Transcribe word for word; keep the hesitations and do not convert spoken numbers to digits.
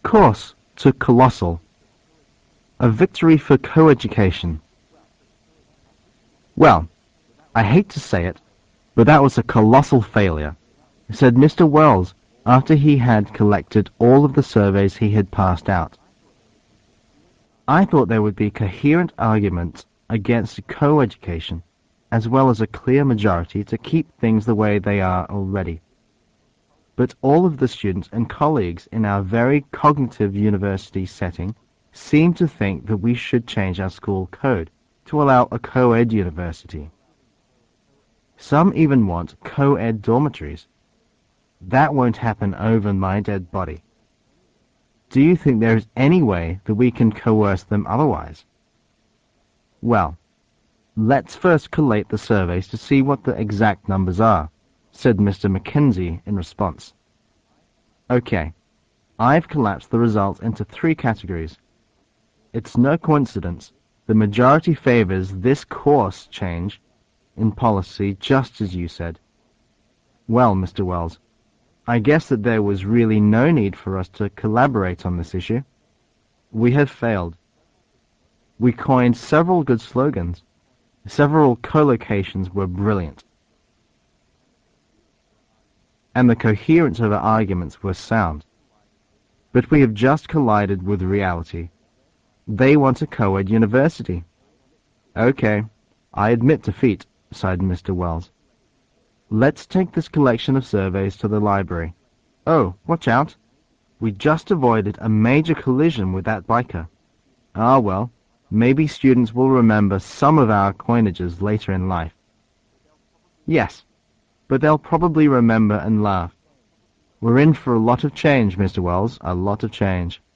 Course to colossal. A victory for coeducation. Well, I hate to say it, but that was a colossal failure, said Mister Wells after he had collected all of the surveys he had passed out. I thought there would be coherent arguments against co-education, as well as a clear majority to keep things the way they are already. But all of the students and colleagues in our very cognitive university setting seem to think that we should change our school code to allow a co-ed university. Some even want co-ed dormitories. That won't happen over my dead body. Do you think there is any way that we can coerce them otherwise? Well, let's first collate the surveys to see what the exact numbers are, said Mister Mackenzie in response. Okay, I've collapsed the results into three categories. It's no coincidence the majority favors this course change in policy, just as you said. Well, Mister Wells, I guess that there was really no need for us to collaborate on this issue. We have failed. We coined several good slogans. Several collocations were brilliant. And the coherence of our arguments was sound. But we have just collided with reality. They want a co-ed university. Okay, I admit defeat, sighed Mister Wells. Let's take this collection of surveys to the library. Oh, watch out! We just avoided a major collision with that biker. Ah, well, maybe students will remember some of our coinages later in life. Yes, but they'll probably remember and laugh. We're in for a lot of change, Mister Wells, a lot of change.